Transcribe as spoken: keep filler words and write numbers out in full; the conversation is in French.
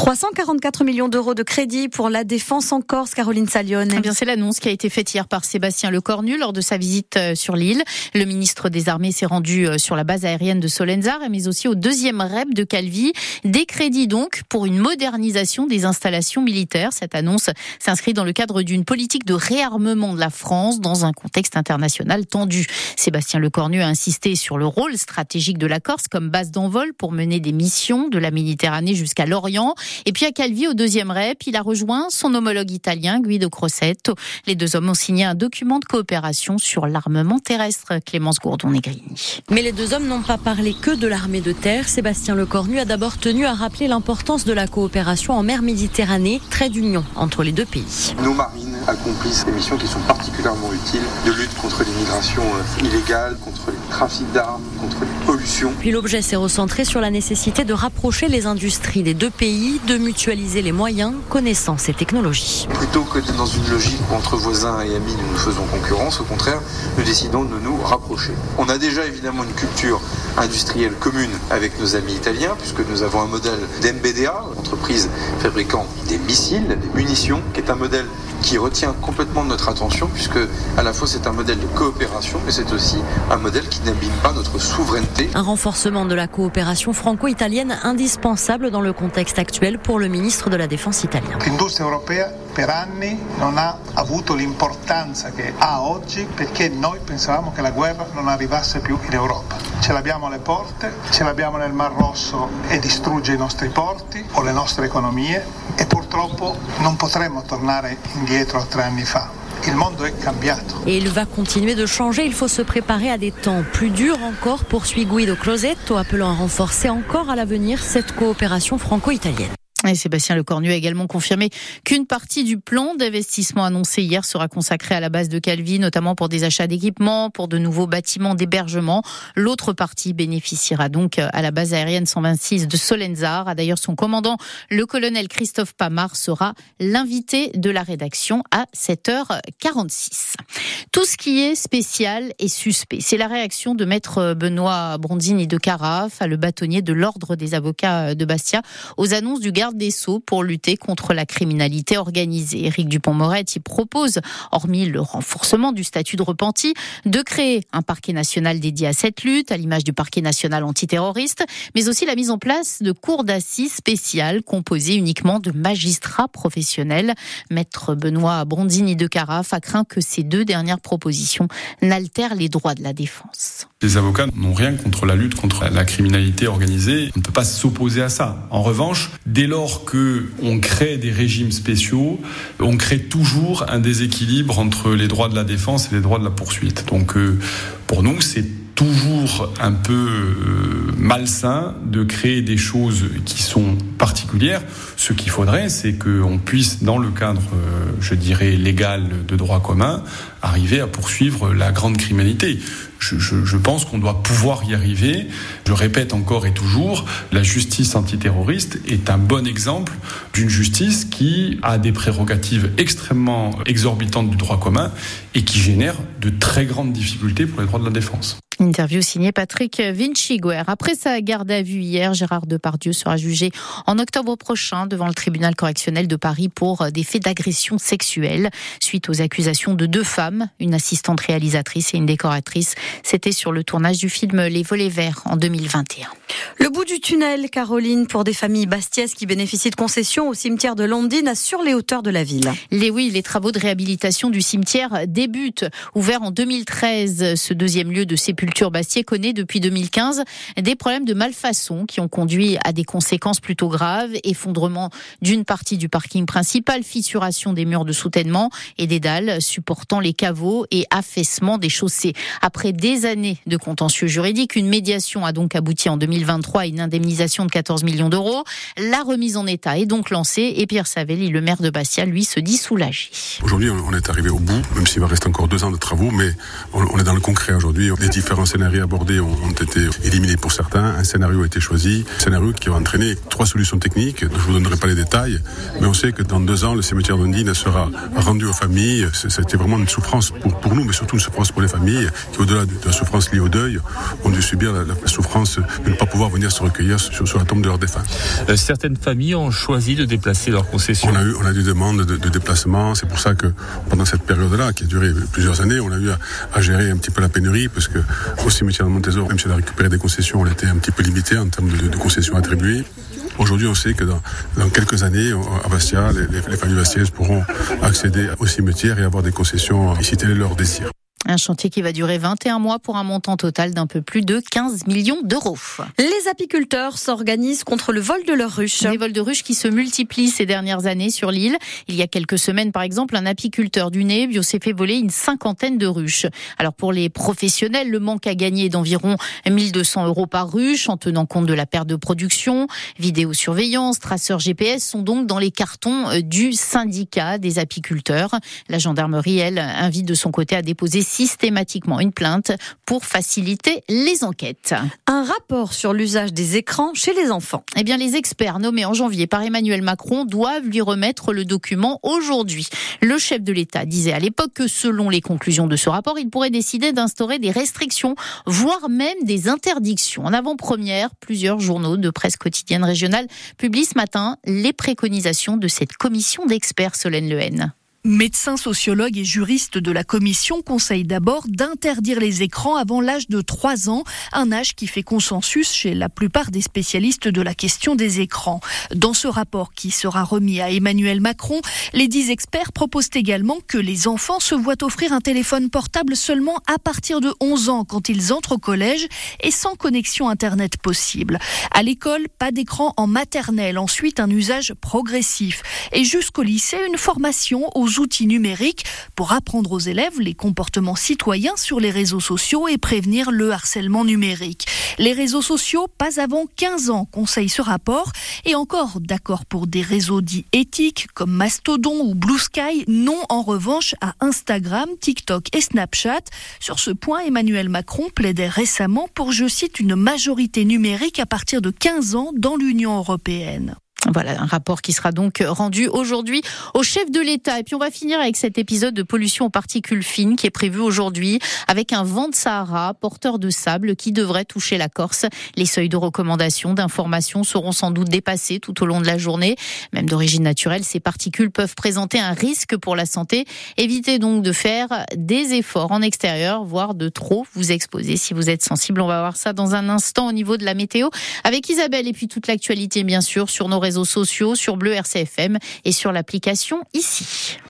trois cent quarante-quatre millions d'euros de crédit pour la défense en Corse, Caroline Salione. Eh bien, c'est l'annonce qui a été faite hier par Sébastien Lecornu lors de sa visite sur l'île. Le ministre des Armées s'est rendu sur la base aérienne de Solenzara, mais aussi au deuxième R E P de Calvi. Des crédits donc pour une modernisation des installations militaires. Cette annonce s'inscrit dans le cadre d'une politique de réarmement de la France dans un contexte international tendu. Sébastien Lecornu a insisté sur le rôle stratégique de la Corse comme base d'envol pour mener des missions de la Méditerranée jusqu'à l'Orient. Et puis à Calvi, au deuxième R E P, il a rejoint son homologue italien, Guido Crosetto. Les deux hommes ont signé un document de coopération sur l'armement terrestre. Clémence Gourdon-Negrini. Mais les deux hommes n'ont pas parlé que de l'armée de terre. Sébastien Lecornu a d'abord tenu à rappeler l'importance de la coopération en mer Méditerranée, trait d'union entre les deux pays. Nos marines accomplissent des missions qui sont particulièrement utiles de lutte contre l'immigration illégale, contre les trafics d'armes, contre les pollutions. Puis l'objet s'est recentré sur la nécessité de rapprocher les industries des deux pays, de mutualiser les moyens, connaissances et technologies. Plutôt que d'être dans une logique où entre voisins et amis nous nous faisons concurrence, au contraire, nous décidons de nous rapprocher. On a déjà évidemment une culture industrielle commune avec nos amis italiens, puisque nous avons un modèle d'M B D A, entreprise fabriquant des missiles, des munitions, qui est un modèle qui retient complètement notre attention, puisque à la fois c'est un modèle de coopération, mais c'est aussi un modèle qui n'abîme pas notre souveraineté. Un renforcement de la coopération franco-italienne indispensable dans le contexte actuel pour le ministre de la Défense italien. L'industria europea per anni non ha avuto l'importanza che ha oggi perché noi pensavamo che la guerra non arrivasse più in Europa. Ce l'abbiamo alle porte, ce l'abbiamo nel Mar Rosso e distrugge i nostri porti o le nostre economie e purtroppo non potremo tornare indietro a tre anni fa. Il mondo è cambiato. Et il va continuer de changer. Il faut se préparer à des temps plus durs encore, poursuit Guido Crosetto, appelant à renforcer encore à l'avenir cette coopération franco-italienne. Et Sébastien Lecornu a également confirmé qu'une partie du plan d'investissement annoncé hier sera consacrée à la base de Calvi, notamment pour des achats d'équipements, pour de nouveaux bâtiments d'hébergement. L'autre partie bénéficiera donc à la base aérienne cent vingt-six de Solenzara. D'ailleurs, son commandant, le colonel Christophe Pamard, sera l'invité de la rédaction à sept heures quarante-six. Tout ce qui est spécial est suspect. C'est la réaction de maître Benoît Brondini de Carafe, le bâtonnier de l'ordre des avocats de Bastia, aux annonces du garde des Sceaux pour lutter contre la criminalité organisée. Éric Dupond-Moretti propose, hormis le renforcement du statut de repenti, de créer un parquet national dédié à cette lutte, à l'image du parquet national antiterroriste, mais aussi la mise en place de cours d'assises spéciales composées uniquement de magistrats professionnels. Maître Benoît Brondini de Carafe a craint que ces deux dernières propositions n'altèrent les droits de la défense. Les avocats n'ont rien contre la lutte contre la criminalité organisée. On ne peut pas s'opposer à ça. En revanche, dès lors qu'on crée des régimes spéciaux, on crée toujours un déséquilibre entre les droits de la défense et les droits de la poursuite. Donc euh, pour nous, c'est toujours un peu euh, malsain de créer des choses qui sont particulières. Ce qu'il faudrait, c'est qu'on puisse, dans le cadre, euh, je dirais, légal de droit commun, arriver à poursuivre la grande criminalité. Je, je, je pense qu'on doit pouvoir y arriver. Je répète encore et toujours, la justice antiterroriste est un bon exemple d'une justice qui a des prérogatives extrêmement exorbitantes du droit commun et qui génère de très grandes difficultés pour les droits de la défense. Interview signée Patrick Vinciguer. Après sa garde à vue hier, Gérard Depardieu sera jugé en octobre prochain devant le tribunal correctionnel de Paris pour des faits d'agression sexuelle suite aux accusations de deux femmes, une assistante réalisatrice et une décoratrice. C'était sur le tournage du film Les Volets Verts en deux mille vingt et un. Le bout du tunnel, Caroline, pour des familles bastiaises qui bénéficient de concessions au cimetière de Landines sur les hauteurs de la ville. Les, oui, les travaux de réhabilitation du cimetière débutent. Ouvert en deux mille treize, ce deuxième lieu de sépulture bastiais connaît depuis deux mille quinze des problèmes de malfaçon qui ont conduit à des conséquences plutôt graves. Effondrement d'une partie du parking principal, fissuration des murs de soutènement et des dalles supportant les caveaux et affaissement des chaussées. Après des années de contentieux juridiques, une médiation a donc abouti en deux mille vingt-trois à une indemnisation de quatorze millions d'euros. La remise en état est donc lancée et Pierre Savelli, le maire de Bastia, lui, se dit soulagé. Aujourd'hui, on est arrivé au bout, même s'il va rester encore deux ans de travaux, mais on est dans le concret aujourd'hui. Les différents différents scénarios abordés ont, ont été éliminés pour certains. Un scénario a été choisi, un scénario qui va entraîner trois solutions techniques. Je ne vous donnerai pas les détails, mais on sait que dans deux ans, le cimetière d'Ondine sera rendu aux familles. C'était vraiment une souffrance pour, pour nous, mais surtout une souffrance pour les familles qui, au-delà de la souffrance liée au deuil, ont dû subir la, la souffrance de ne pas pouvoir venir se recueillir sur, sur la tombe de leurs défunts. Euh, certaines familles ont choisi de déplacer leur concession. On a eu, on a eu des demandes de, de déplacement. C'est pour ça que pendant cette période-là, qui a duré plusieurs années, on a eu à, à gérer un petit peu la pénurie, parce que au cimetière de Montésor, même si on a récupéré des concessions, on était un petit peu limité en termes de, de concessions attribuées. Aujourd'hui, on sait que dans, dans quelques années, à Bastia, les, les, les familles bastiaises pourront accéder au cimetière et avoir des concessions si tel est leur désir. Un chantier qui va durer vingt et un mois pour un montant total d'un peu plus de quinze millions d'euros. Les apiculteurs s'organisent contre le vol de leurs ruches. Des vols de ruches qui se multiplient ces dernières années sur l'île. Il y a quelques semaines, par exemple, un apiculteur du Nébio s'est fait voler une cinquantaine de ruches. Alors pour les professionnels, le manque à gagner est d'environ mille deux cents euros par ruche, en tenant compte de la perte de production. Vidéosurveillance, traceurs G P S sont donc dans les cartons du syndicat des apiculteurs. La gendarmerie, elle, invite de son côté à déposer systématiquement une plainte pour faciliter les enquêtes. Un rapport sur l'usage des écrans chez les enfants. Eh bien, les experts nommés en janvier par Emmanuel Macron doivent lui remettre le document aujourd'hui. Le chef de l'État disait à l'époque que selon les conclusions de ce rapport, il pourrait décider d'instaurer des restrictions, voire même des interdictions. En avant-première, plusieurs journaux de presse quotidienne régionale publient ce matin les préconisations de cette commission d'experts, Solène Lehen. Médecins, sociologues et juristes de la commission conseillent d'abord d'interdire les écrans avant l'âge de trois ans, un âge qui fait consensus chez la plupart des spécialistes de la question des écrans. Dans ce rapport qui sera remis à Emmanuel Macron, les dix experts proposent également que les enfants se voient offrir un téléphone portable seulement à partir de onze ans quand ils entrent au collège et sans connexion Internet possible. À l'école, pas d'écran en maternelle, ensuite un usage progressif et jusqu'au lycée, une formation aux outils numériques pour apprendre aux élèves les comportements citoyens sur les réseaux sociaux et prévenir le harcèlement numérique. Les réseaux sociaux, pas avant quinze ans, conseille ce rapport. Et encore, d'accord pour des réseaux dits éthiques comme Mastodon ou Blue Sky, non en revanche à Instagram, TikTok et Snapchat. Sur ce point, Emmanuel Macron plaidait récemment pour, je cite, une majorité numérique à partir de quinze ans dans l'Union européenne. Voilà, un rapport qui sera donc rendu aujourd'hui au chef de l'État. Et puis on va finir avec cet épisode de pollution aux particules fines qui est prévu aujourd'hui avec un vent de Sahara porteur de sable qui devrait toucher la Corse. Les seuils de recommandation, d'information seront sans doute dépassés tout au long de la journée. Même d'origine naturelle, ces particules peuvent présenter un risque pour la santé. Évitez donc de faire des efforts en extérieur, voire de trop vous exposer si vous êtes sensible. On va voir ça dans un instant au niveau de la météo avec Isabelle et puis toute l'actualité bien sûr sur nos réseaux sociaux, sur Bleu R C F M et sur l'application ici.